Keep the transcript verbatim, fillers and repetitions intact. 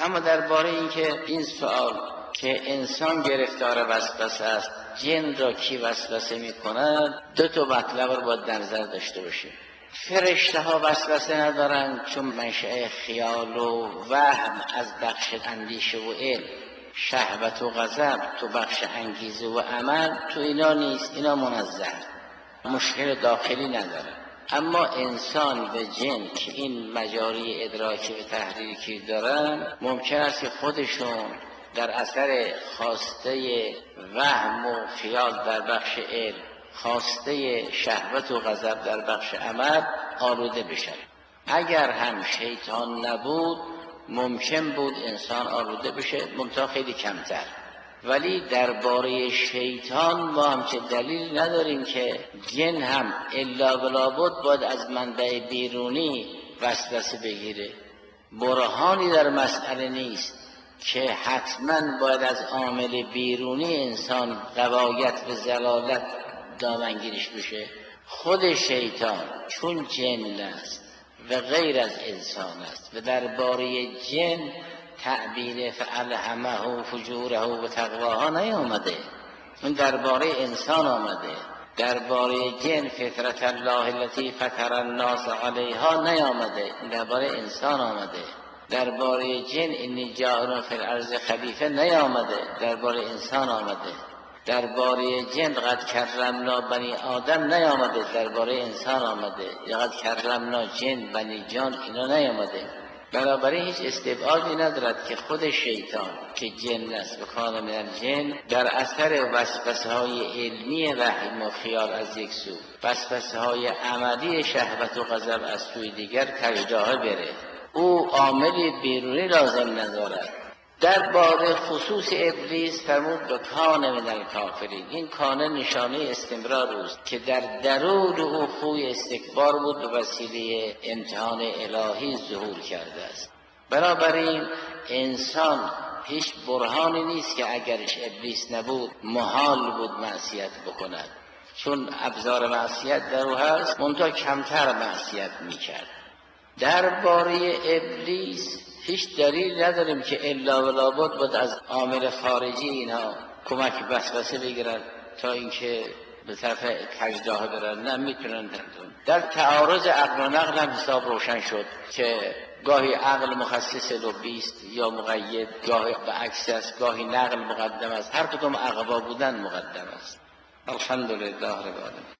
اما درباره اینکه این سوال که انسان گرفتار وسوسه است، جن را کی وسوسه می‌کند، دو تا مطلب رو باید در نظر داشته باشیم. فرشته ها وسوسه ندارند چون منشأ خیال و وهم از بخش اندیشه و علم، شهوت و غضب تو بخش انگیزه و عمل تو اینا نیست، اینا منزه، مشکل داخلی نداره. اما انسان و جن که این مجاری ادراکی و تحریکی دارن، ممکن است که خودشون در اثر خواسته وهم و خیال در بخش علم، خواسته شهوت و غضب در بخش عمل آلوده بشن. اگر هم شیطان نبود ممکن بود انسان آلوده بشه، منتها خیلی کمتر. ولی درباره شیطان ما همچه دلیل نداریم که جن هم الا بلا بد باید از منبع بیرونی وسوسه بگیره. برهانی در مسئله نیست که حتما باید از عامل بیرونی انسان غوایت و ضلالت دامنگیرش بشه. خود شیطان چون جن است و غیر از انسان است و درباره جن تعبیر فالهمه فجوره و تقواها نیامده، اون درباره انسان آمده. درباره جن فطرت الله التي فطر الناس علیها نیامده، درباره انسان آمده. درباره جن انی جاعل فی الارض خلیفه نیامده، درباره انسان آمده. درباره جن قد کرمنا بنی آدم نیامده، درباره انسان آمده. قد کرمنا جن بنی جان، اینا نیامده. بنابراین هیچ استبعادی ندارد که خود شیطان که جن است و کان من الجن در اثر وسوسه های علمی وهم و خیال از یک سو، وسوسه های عملی شهوت و غضب از سوی دیگر تجداه بره. او عامل بیرونی لازم ندارد. درباره خصوص ابلیس فرمود به کان من الکافرین، این کان نشانه استمرار است که در درون او خوی استکبار بود به وسیله امتحان الهی ظهور کرده است. بنابراین انسان هیچ برهانی نیست که اگرش ابلیس نبود محال بود معصیت بکند، چون ابزار معصیت در او هست، منتها کمتر معصیت میکرد. درباره ابلیس هیچ دلیل نداریم که الا ولا بد بود از عامل خارجی اینا کمک وسوسه بگیرن تا اینکه به طرف کجداه برن. نه، میتونن. در تعارض عقل و نقل هم حساب روشن شد که گاهی عقل مخصص لبی است یا مقید، گاهی به عکس است، گاهی نقل مقدم است. هر کدوم عقبا بودن مقدم است. الحمدلله رب العالمین.